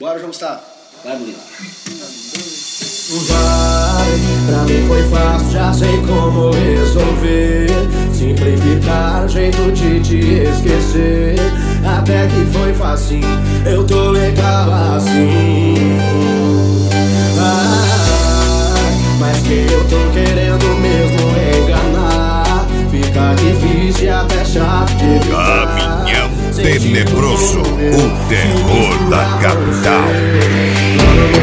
Bora, João Gustavo. Vai, Murilo. Vai, pra mim foi fácil, já sei como resolver. Simplificar o jeito de te esquecer. Até que foi facinho, eu tô legal assim. Mas que eu tô querendo mesmo enganar. Fica difícil e até chato de ficar. Caminhão Tenebroso, o terror da capital.